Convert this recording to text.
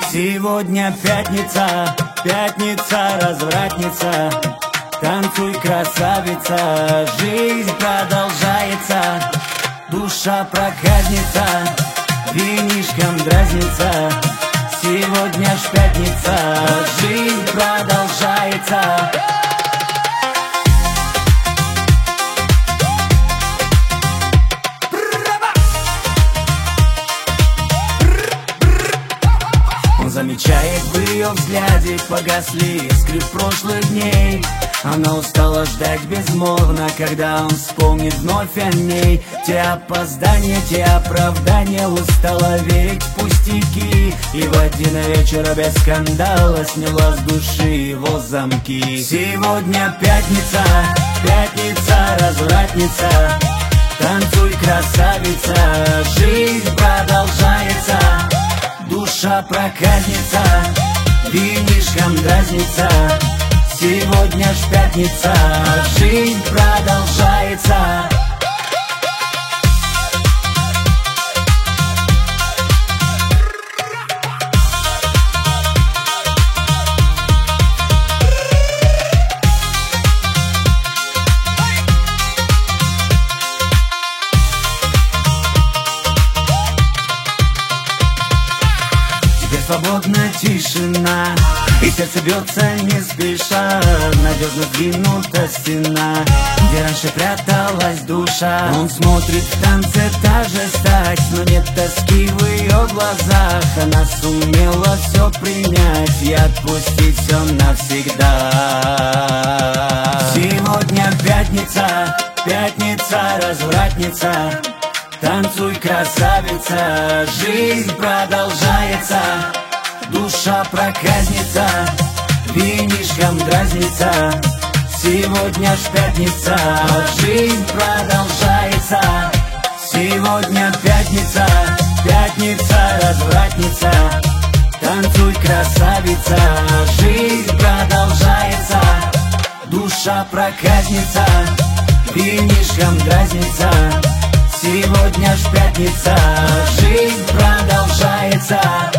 Сегодня пятница, пятница, развратница. Танцуй, красавица, жизнь продолжается. Душа проказница, винишком дразнится. Сегодня ж пятница, жизнь продолжается. Он замечает в ее взгляде, погасли искры прошлых дней. Она устала ждать безмолвно, когда он вспомнит вновь о ней. Те опоздания, те оправдания, устала верить в пустяки. И в один вечер без скандала сняла с души его замки. Сегодня пятница, пятница, развратница. Танцуй, красавица, жизнь продолжается. Душа проказница, винишком дразнится. Сегодня ж пятница, жизнь продолжается. Теперь свободна тишина, и сердце бьется не спеша. Надежно сдвинута стена, где раньше пряталась душа. Он смотрит в танце та же стать, но нет тоски в ее глазах. Она сумела все принять и отпустить все навсегда. Сегодня пятница, пятница, развратница. Танцуй, красавица, жизнь продолжается. Душа проказница, винишком дразнится. Сегодня ж пятница, жизнь продолжается. Сегодня пятница, пятница, развратница. Танцуй, красавица, жизнь продолжается. Душа проказница, винишком дразнится. Сегодня ж пятница, жизнь продолжается.